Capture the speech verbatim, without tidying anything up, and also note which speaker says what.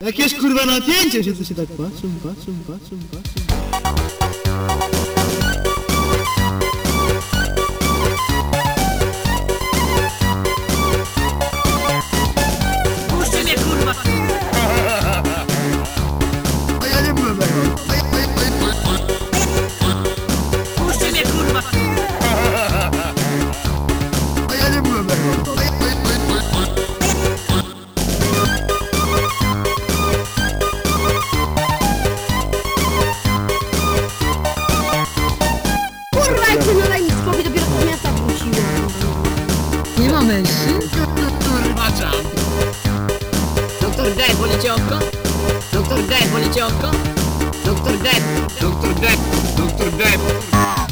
Speaker 1: Jakieś kurwa napięcie, że tu się tak patrzą, patrzą, patrzą, patrzą.
Speaker 2: Puśćcie mnie, kurwa!
Speaker 1: A ja nie byłem tego.
Speaker 2: Puśćcie mnie, kurwa!
Speaker 1: A ja nie byłem tego.
Speaker 3: Kurwa, jak ty daj mi spokój, dopiero z miasta wróciłem.
Speaker 2: Nie ma mężczyzn? Kurwa, czam! Doktor D, boli oko? Doktor D, boli oko? Doktor D, Doktor D, Doktor D.